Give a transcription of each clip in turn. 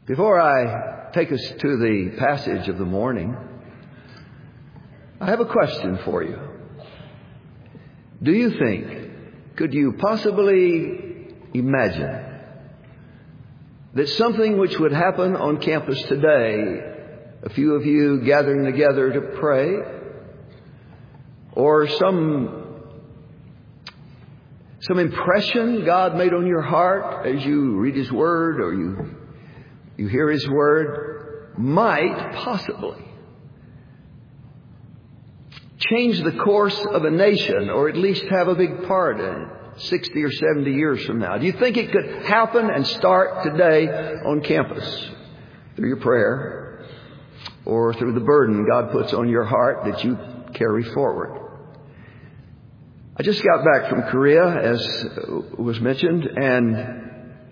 Before I take us to the passage of the morning, I have a question for you. Do you think, could you possibly imagine that something which would happen on campus today, a few of you gathering together to pray, or some impression God made on your heart as you read His Word or you hear His Word, might possibly change the course of a nation, or at least have a big part in it 60 or 70 years from now? Do you think it could happen and start today on campus through your prayer or through the burden God puts on your heart that you carry forward? I just got back from Korea, as was mentioned, and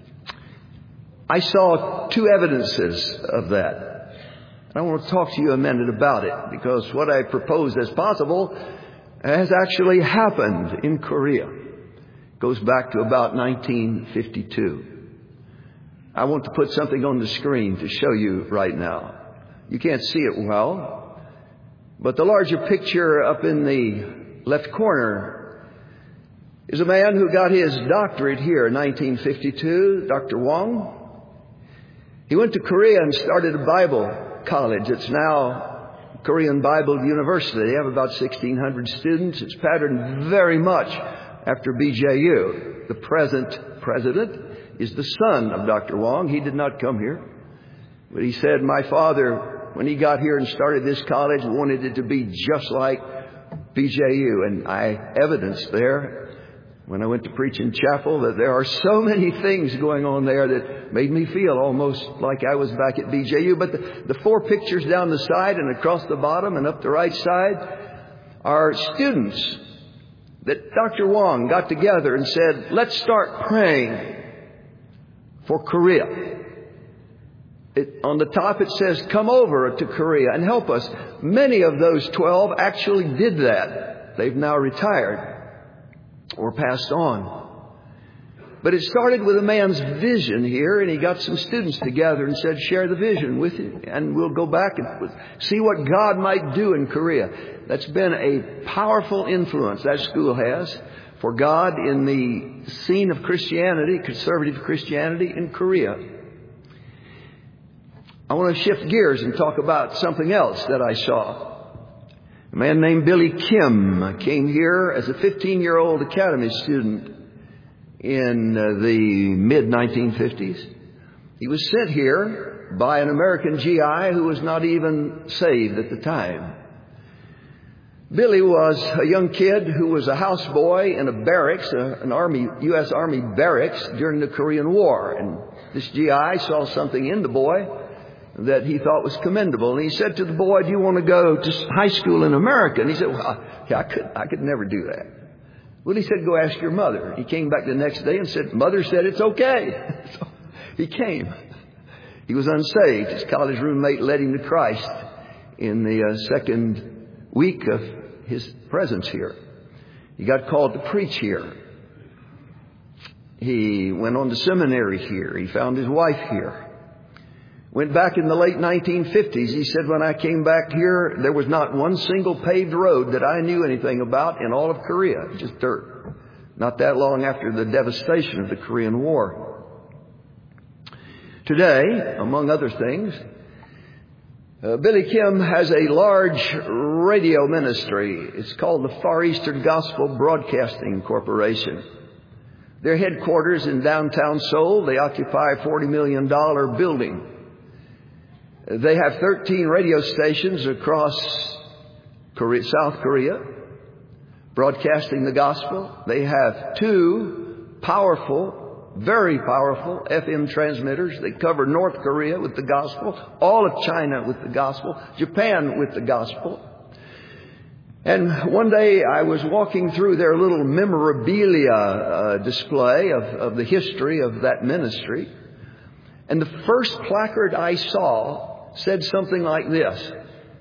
I saw two evidences of that. I want to talk to you a minute about it, because what I proposed as possible has actually happened in Korea. It goes back to about 1952. I want to put something on the screen to show you right now. You can't see it well, but the larger picture up in the left corner is a man who got his doctorate here in 1952, Dr. Wong. He went to Korea and started a Bible college. It's now Korean Bible University. They have about 1,600 students. It's patterned very much after BJU. The present president is the son of Dr. Wong. He did not come here, but he said, my father, when he got here and started this college, wanted it to be just like BJU. And I evidenced there, when I went to preach in chapel, that there are so many things going on there that made me feel almost like I was back at BJU. But the four pictures down the side and across the bottom and up the right side are students that Dr. Wong got together and said, let's start praying for Korea. On the top it says, come over to Korea and help us. Many of those 12 actually did that. They've now retired or passed on. But it started with a man's vision here, and he got some students together and said, share the vision with you, and we'll go back and see what God might do in Korea. That's been a powerful influence that school has for God in the scene of Christianity, conservative Christianity in Korea. I want to shift gears and talk about something else that I saw. A man named Billy Kim came here as a 15-year-old academy student in the mid-1950s. He was sent here by an American GI who was not even saved at the time. Billy was a young kid who was a houseboy in a barracks, an U.S. Army barracks during the Korean War. And this GI saw something in the boy that he thought was commendable. And he said to the boy, do you want to go to high school in America? And he said, well, I could never do that. Well, he said, go ask your mother. He came back the next day and said, mother said it's okay. So he came. He was unsaved. His college roommate led him to Christ in the second week of his presence here. He got called to preach here. He went on to seminary here. He found his wife here. Went back in the late 1950s. He said, when I came back here, there was not one single paved road that I knew anything about in all of Korea. Just dirt. Not that long after the devastation of the Korean War. Today, among other things, Billy Kim has a large radio ministry. It's called the Far Eastern Gospel Broadcasting Corporation. Their headquarters in downtown Seoul. They occupy a $40 million building. They have 13 radio stations across South Korea, broadcasting the gospel. They have 2 powerful, very powerful FM transmitters. They cover North Korea with the gospel, all of China with the gospel, Japan with the gospel. And one day I was walking through their little memorabilia display of the history of that ministry. And the first placard I saw said something like this.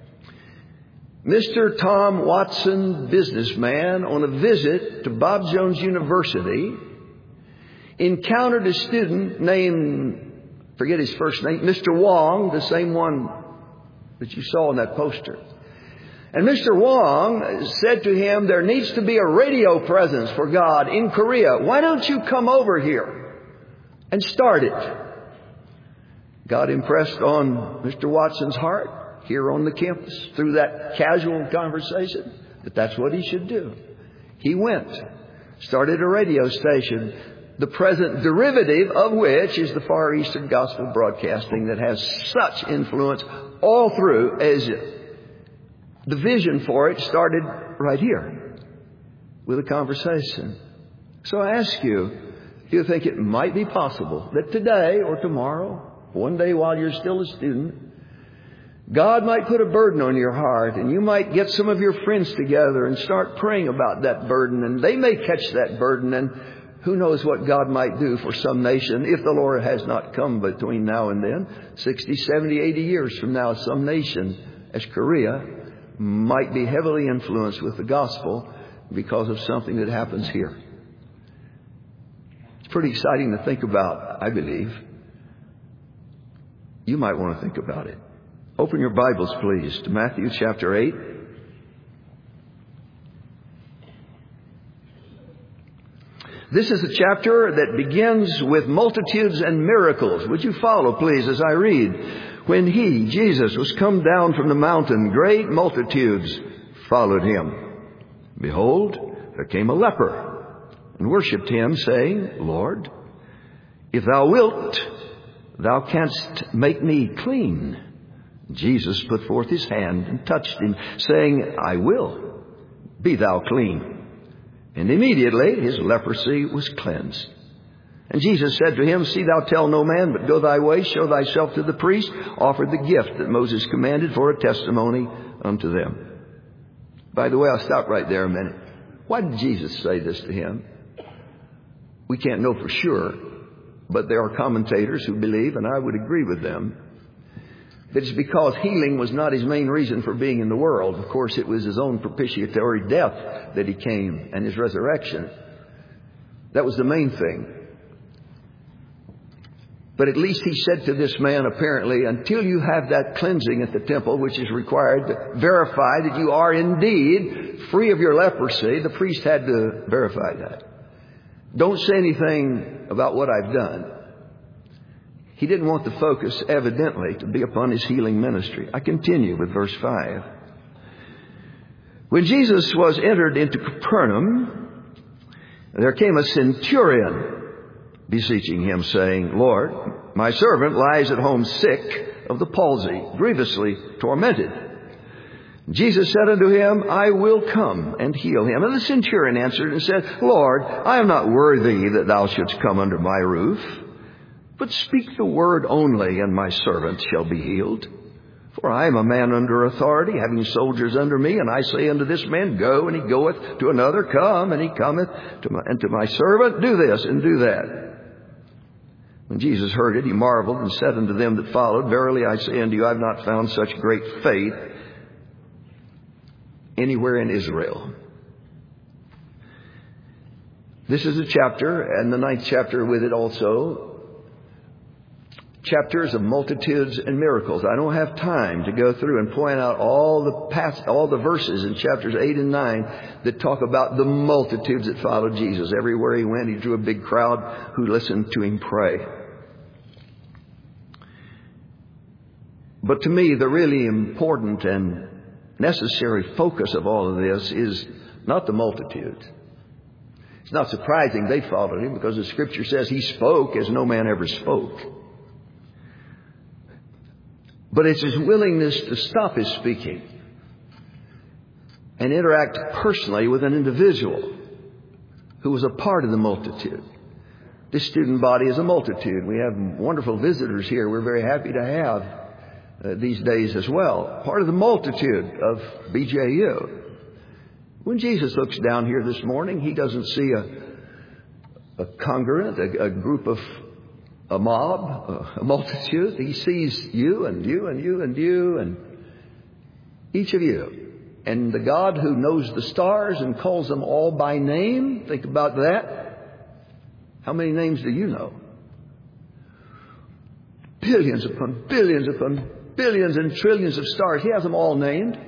Mr. Tom Watson, businessman, on a visit to Bob Jones University, encountered a student named forget his first name, Mr. Wong, the same one that you saw on that poster. And Mr. Wong said to him, there needs to be a radio presence for God in Korea. Why don't you come over here and start it? God impressed on Mr. Watson's heart here on the campus through that casual conversation that that's what he should do. He went, started a radio station, the present derivative of which is the Far Eastern Gospel Broadcasting that has such influence all through Asia. The vision for it started right here with a conversation. So I ask you, do you think it might be possible that today or tomorrow, one day while you're still a student, God might put a burden on your heart and you might get some of your friends together and start praying about that burden, and they may catch that burden, and who knows what God might do for some nation if the Lord has not come between now and then. 60, 70, 80 years from now, some nation as Korea might be heavily influenced with the gospel because of something that happens here. It's pretty exciting to think about, I believe. You might want to think about it. Open your Bibles, please, to Matthew chapter 8. This is a chapter that begins with multitudes and miracles. Would you follow, please, as I read? When he, Jesus, was come down from the mountain, great multitudes followed him. Behold, there came a leper and worshipped him, saying, Lord, if thou wilt, thou canst make me clean. Jesus put forth his hand and touched him, saying, I will, be thou clean. And immediately his leprosy was cleansed. And Jesus said to him, see thou tell no man, but go thy way, show thyself to the priest, offer the gift that Moses commanded for a testimony unto them. By the way, I'll stop right there a minute. Why did Jesus say this to him? We can't know for sure, but there are commentators who believe, and I would agree with them, that it's because healing was not his main reason for being in the world. Of course, it was his own propitiatory death that he came, and his resurrection. That was the main thing. But at least he said to this man, apparently, until you have that cleansing at the temple, which is required to verify that you are indeed free of your leprosy, the priest had to verify that. Don't say anything about what I've done. He didn't want the focus, evidently, to be upon his healing ministry. I continue with verse 5. When Jesus was entered into Capernaum, there came a centurion beseeching him, saying, Lord, my servant lies at home sick of the palsy, grievously tormented. Jesus said unto him, I will come and heal him. And the centurion answered and said, Lord, I am not worthy that thou shouldst come under my roof, but speak the word only, and my servant shall be healed. For I am a man under authority, having soldiers under me, and I say unto this man, go, and he goeth, to another, come, and he cometh, and to my servant, do this and do that. When Jesus heard it, he marveled and said unto them that followed, verily I say unto you, I have not found such great faith anywhere in Israel. This is a chapter, and the 9th chapter with it also, chapters of multitudes and miracles. I don't have time to go through and point out all the verses in chapters 8 and 9 that talk about the multitudes that followed Jesus. Everywhere he went, he drew a big crowd who listened to him pray. But to me, the really important and necessary focus of all of this is not the multitude. It's not surprising they followed him, because the Scripture says he spoke as no man ever spoke. But it's his willingness to stop his speaking and interact personally with an individual who was a part of the multitude. This student body is a multitude. We have wonderful visitors here we're very happy to have these days as well. Part of the multitude of BJU. When Jesus looks down here this morning, he doesn't see a congregant, a group of a mob, a multitude. He sees you and you and you and you and each of you. And the God who knows the stars and calls them all by name, think about that. How many names do you know? billions upon billions upon billions and trillions of stars. He has them all named.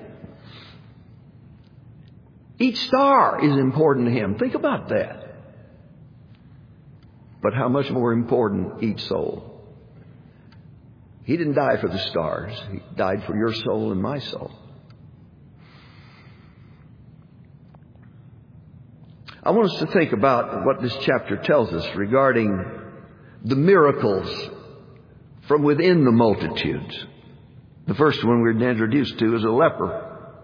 Each star is important to Him. Think about that. But how much more important each soul. He didn't die for the stars. He died for your soul and my soul. I want us to think about what this chapter tells us regarding the miracles from within the multitudes. The first one we're introduced to is a leper.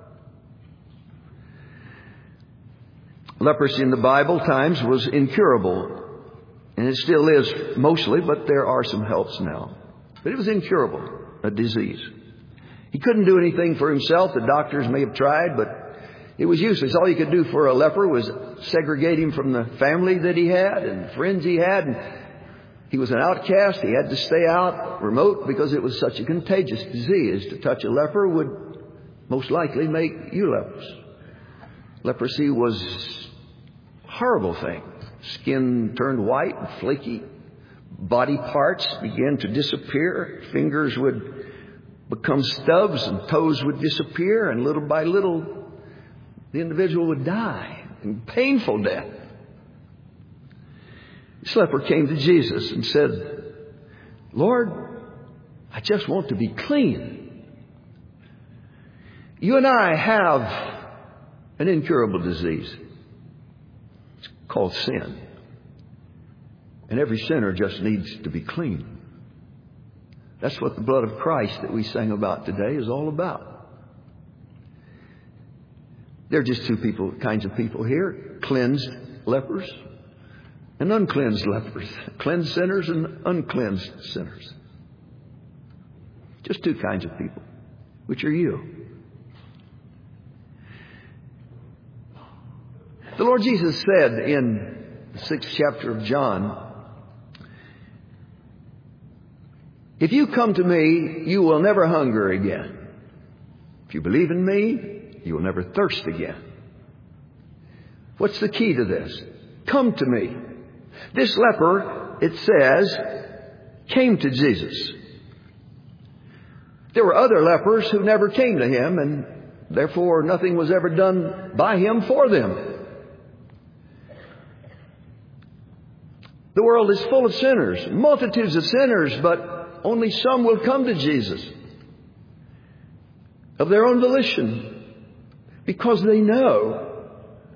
Leprosy in the Bible times was incurable. And it still is mostly, but there are some helps now. But it was incurable, a disease. He couldn't do anything for himself. The doctors may have tried, but it was useless. All you could do for a leper was segregate him from the family that he had and friends he had. And he was an outcast. He had to stay out remote because it was such a contagious disease. To touch a leper would most likely make you leprous. Leprosy was a horrible thing. Skin turned white and flaky. Body parts began to disappear. Fingers would become stubs and toes would disappear. And little by little, the individual would die in painful death. This leper came to Jesus and said, Lord, I just want to be clean. You and I have an incurable disease. It's called sin. And every sinner just needs to be clean. That's what the blood of Christ that we sang about today is all about. There are just two kinds of people here. Cleansed lepers and uncleansed lepers. Cleansed sinners and uncleansed sinners. Just two kinds of people. Which are you? The Lord Jesus said in the 6th chapter of John, if you come to me, you will never hunger again. If you believe in me, you will never thirst again. What's the key to this? Come to me. This leper, it says, came to Jesus. There were other lepers who never came to Him, and therefore nothing was ever done by Him for them. The world is full of sinners, multitudes of sinners, but only some will come to Jesus of their own volition because they know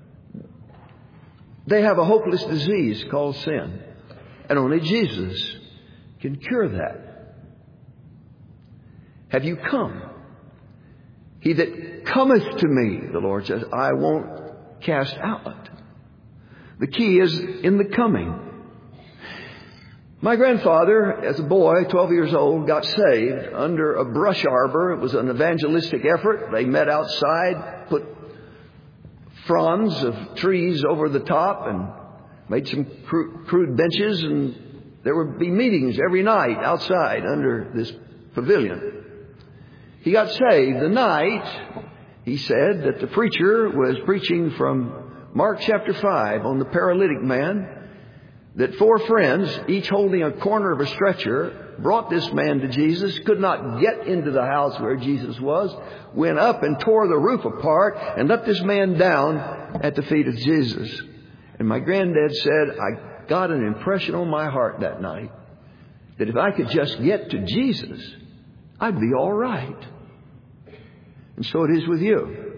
they have a hopeless disease called sin. And only Jesus can cure that. Have you come? He that cometh to me, the Lord says, I won't cast out. The key is in the coming. My grandfather, as a boy, 12 years old, got saved under a brush arbor. It was an evangelistic effort. They met outside, put fronds of trees over the top and made some crude benches, and there would be meetings every night outside under this pavilion. He got saved the night, he said, that the preacher was preaching from Mark chapter 5 on the paralytic man, that 4 friends, each holding a corner of a stretcher, brought this man to Jesus, could not get into the house where Jesus was, went up and tore the roof apart and let this man down at the feet of Jesus. And my granddad said, I got an impression on my heart that night that if I could just get to Jesus, I'd be all right. And so it is with you,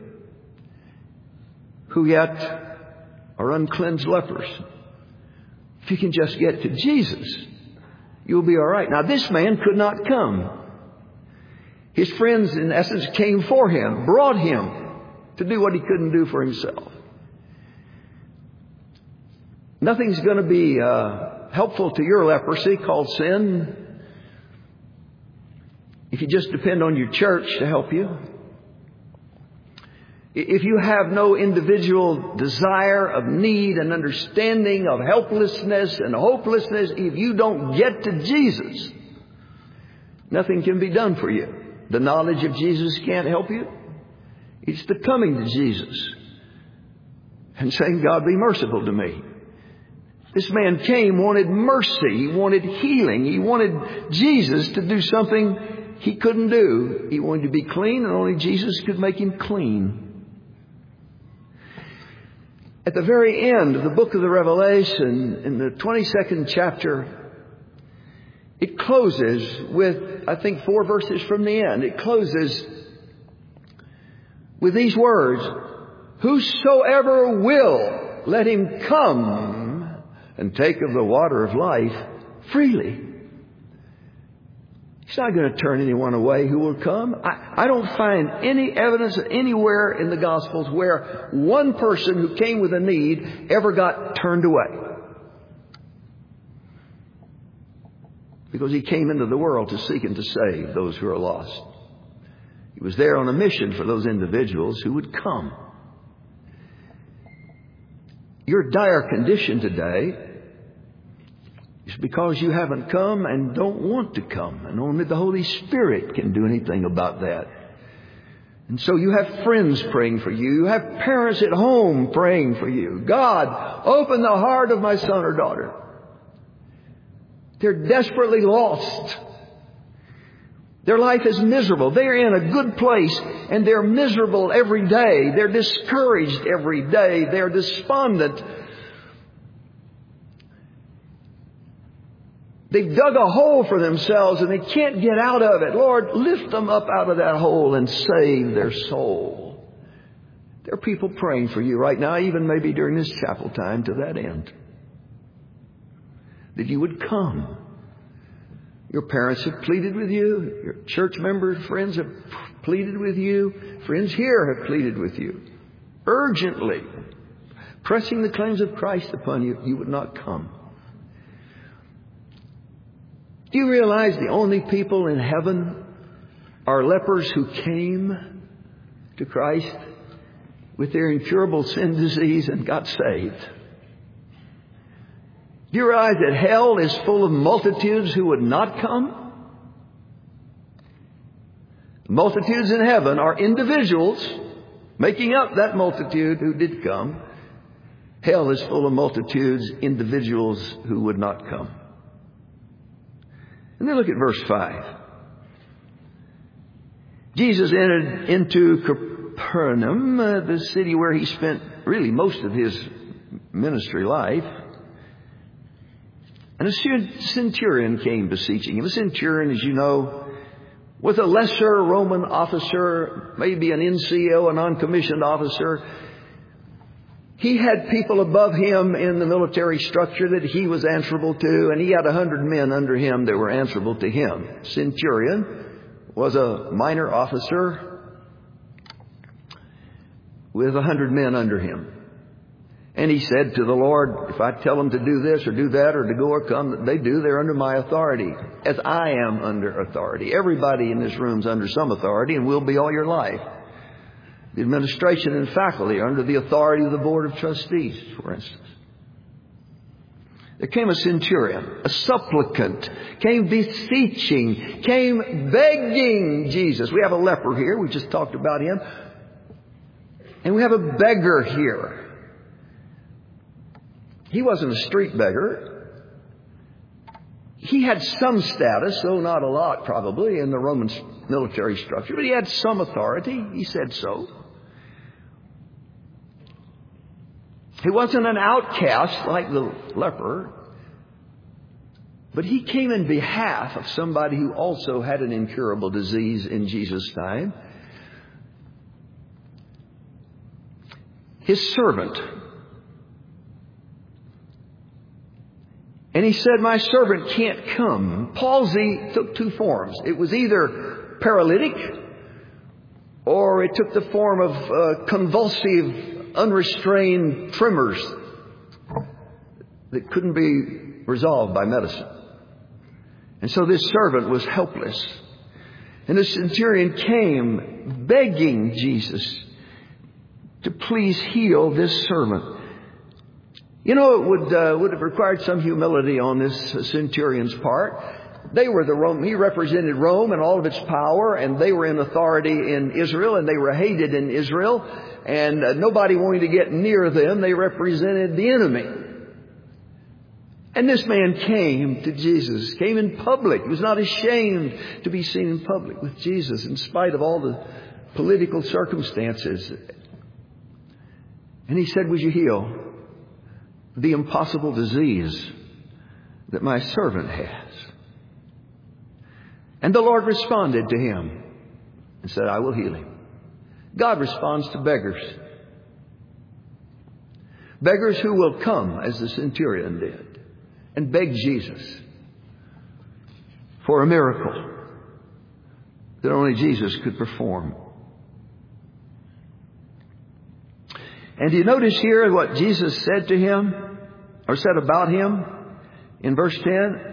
who yet are uncleansed lepers. If you can just get to Jesus, you'll be all right. Now, this man could not come. His friends, in essence, came for him, brought him to do what he couldn't do for himself. Nothing's going to be helpful to your leprosy called sin if you just depend on your church to help you. If you have no individual desire of need and understanding of helplessness and hopelessness, if you don't get to Jesus, nothing can be done for you. The knowledge of Jesus can't help you. It's the coming to Jesus and saying, God, be merciful to me. This man came, wanted mercy. He wanted healing. He wanted Jesus to do something he couldn't do. He wanted to be clean, and only Jesus could make him clean. At the very end of the book of the Revelation, in the 22nd chapter, it closes with, I think, 4 verses from the end. It closes with these words, "Whosoever will, let him come and take of the water of life freely." He's not going to turn anyone away who will come. I don't find any evidence anywhere in the Gospels where one person who came with a need ever got turned away. Because he came into the world to seek and to save those who are lost. He was there on a mission for those individuals who would come. Your dire condition today is because you haven't come and don't want to come. And only the Holy Spirit can do anything about that. And so you have friends praying for you. You have parents at home praying for you. God, open the heart of my son or daughter. They're desperately lost. Their life is miserable. They're in a good place and they're miserable every day. They're discouraged every day. They're despondent. They've dug a hole for themselves and they can't get out of it. Lord, lift them up out of that hole and save their soul. There are people praying for you right now, even maybe during this chapel time, to that end. That you would come. Your parents have pleaded with you. Your church members, friends have pleaded with you. Friends here have pleaded with you. Urgently, pressing the claims of Christ upon you, you would not come. Do you realize the only people in heaven are lepers who came to Christ with their incurable sin disease and got saved? Do you realize that hell is full of multitudes who would not come? Multitudes in heaven are individuals making up that multitude who did come. Hell is full of multitudes, individuals who would not come. And then look at verse 5. Jesus entered into Capernaum, the city where he spent really most of his ministry life. And a centurion came beseeching him. A centurion, as you know, was a lesser Roman officer, maybe an NCO, a non-commissioned officer. He had people above him in the military structure that he was answerable to, and he had 100 men under him that were answerable to him. Centurion was a minor officer with 100 men under him. And he said to the Lord, if I tell them to do this or do that or to go or come, they do, they're under my authority, as I am under authority. Everybody in this room is under some authority and will be all your life. The administration and faculty are under the authority of the Board of Trustees, for instance. There came a centurion, a supplicant, came beseeching, came begging Jesus. We have a leper here. We just talked about him. And we have a beggar here. He wasn't a street beggar. He had some status, though not a lot probably, in the Roman military structure. But he had some authority. He said so. He wasn't an outcast like the leper, but he came in behalf of somebody who also had an incurable disease in Jesus' time. His servant. And he said, my servant can't come. Palsy took 2 forms. It was either paralytic or it took the form of convulsive, unrestrained tremors that couldn't be resolved by medicine. And so this servant was helpless. And the centurion came begging Jesus to please heal this servant. You know, it would have required some humility on this centurion's part. They were he represented Rome and all of its power, and they were in authority in Israel, and they were hated in Israel, and nobody wanted to get near them. They represented the enemy. And this man came to Jesus, came in public. He was not ashamed to be seen in public with Jesus in spite of all the political circumstances. And he said, would you heal the impossible disease that my servant has? And the Lord responded to him and said, I will heal him. God responds to beggars. Beggars who will come, as the centurion did, and beg Jesus for a miracle that only Jesus could perform. And do you notice here what Jesus said to him, or said about him in verse 10?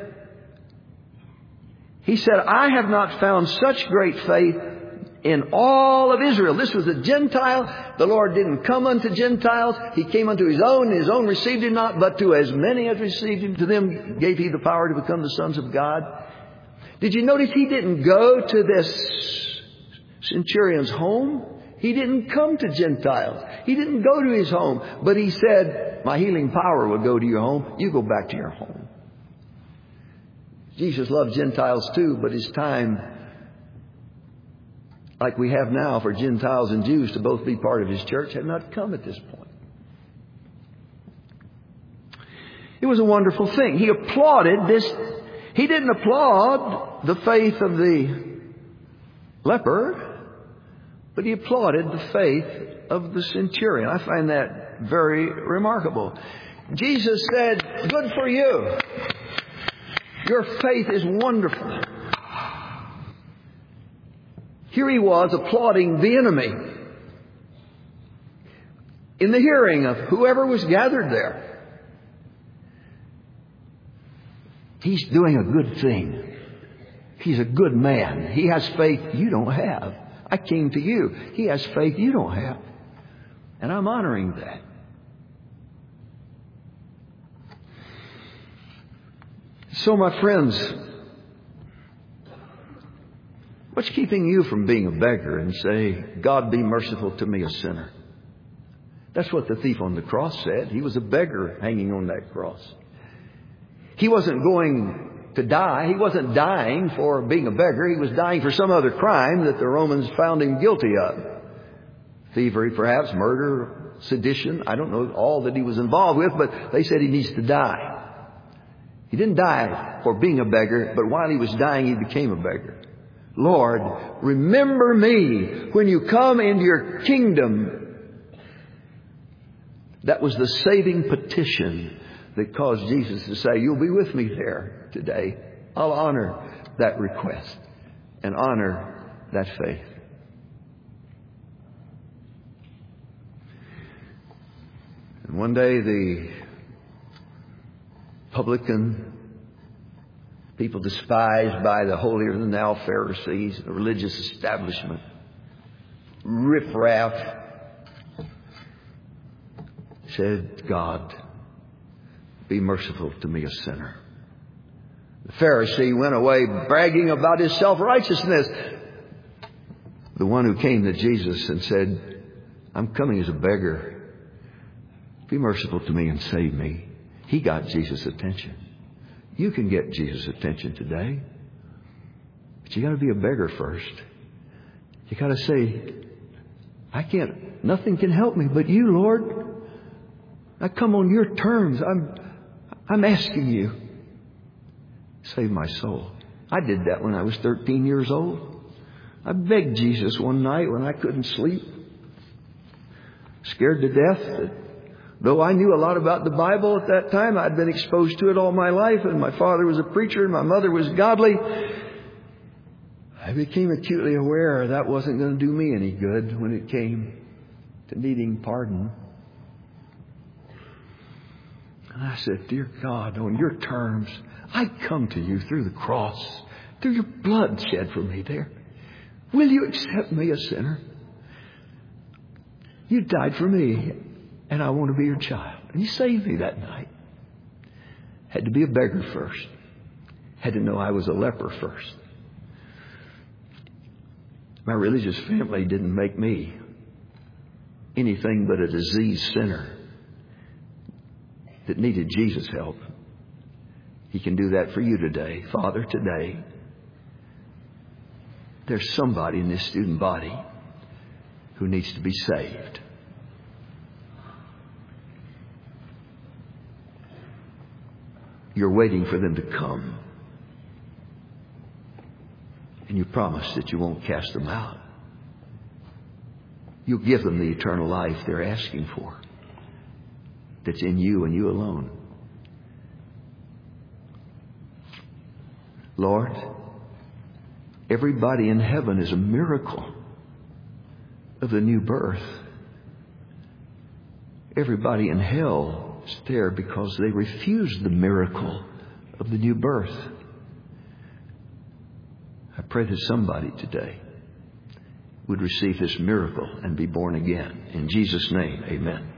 He said, I have not found such great faith in all of Israel. This was a Gentile. The Lord didn't come unto Gentiles. He came unto His own. His own received Him not. But to as many as received Him, to them gave He the power to become the sons of God. Did you notice He didn't go to this centurion's home? He didn't come to Gentiles. He didn't go to his home. But He said, my healing power will go to your home. You go back to your home. Jesus loved Gentiles too, but His time, like we have now for Gentiles and Jews to both be part of His church, had not come at this point. It was a wonderful thing. He applauded this. He didn't applaud the faith of the leper, but He applauded the faith of the centurion. I find that very remarkable. Jesus said, good for you. Your faith is wonderful. Here he was applauding the enemy in the hearing of whoever was gathered there. He's doing a good thing. He's a good man. He has faith you don't have. I came to you. He has faith you don't have. And I'm honoring that. So, my friends, what's keeping you from being a beggar and say, God, be merciful to me, a sinner? That's what the thief on the cross said. He was a beggar hanging on that cross. He wasn't going to die. He wasn't dying for being a beggar. He was dying for some other crime that the Romans found him guilty of. Thievery, perhaps, murder, sedition. I don't know all that he was involved with, but they said he needs to die. He didn't die for being a beggar, but while he was dying, he became a beggar. Lord, remember me when you come into your kingdom. That was the saving petition that caused Jesus to say, you'll be with me there today. I'll honor that request and honor that faith. And one day the publican, people despised by the holier-than-thou Pharisees, the religious establishment, riffraff, said, God, be merciful to me, a sinner. The Pharisee went away bragging about his self-righteousness. The one who came to Jesus and said, I'm coming as a beggar. Be merciful to me and save me. He got Jesus' attention. You can get Jesus' attention today. But you got to be a beggar first. You got to say, nothing can help me but you, Lord. I come on your terms. I'm asking you. Save my soul. I did that when I was 13 years old. I begged Jesus one night when I couldn't sleep. Scared to death. Though I knew a lot about the Bible at that time, I'd been exposed to it all my life, and my father was a preacher and my mother was godly. I became acutely aware that wasn't going to do me any good when it came to needing pardon. And I said, dear God, on your terms, I come to you through the cross, through your blood shed for me there. Will you accept me, a sinner? You died for me, and I want to be your child. And you saved me that night. Had to be a beggar first. Had to know I was a leper first. My religious family didn't make me anything but a diseased sinner that needed Jesus' help. He can do that for you today. Father, today, there's somebody in this student body who needs to be saved. You're waiting for them to come. And you promise that you won't cast them out. You'll give them the eternal life they're asking for, that's in you and you alone. Lord, everybody in heaven is a miracle of the new birth. Everybody in hell is there because they refused the miracle of the new birth. I pray that somebody today would receive this miracle and be born again. In Jesus' name, amen.